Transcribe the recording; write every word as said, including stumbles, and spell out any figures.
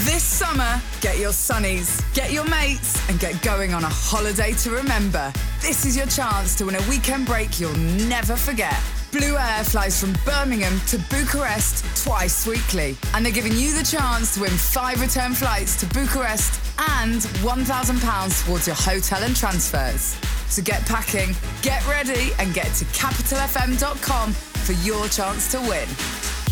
This summer, get your sunnies, get your mates, and get going on a holiday to remember. This is your chance to win a weekend break you'll never forget. Blue Air flies from Birmingham to Bucharest twice weekly, and they're giving you the chance to win five return flights to Bucharest and one thousand pounds towards your hotel and transfers. So get packing, get ready, and get to capital f m dot com for your chance to win.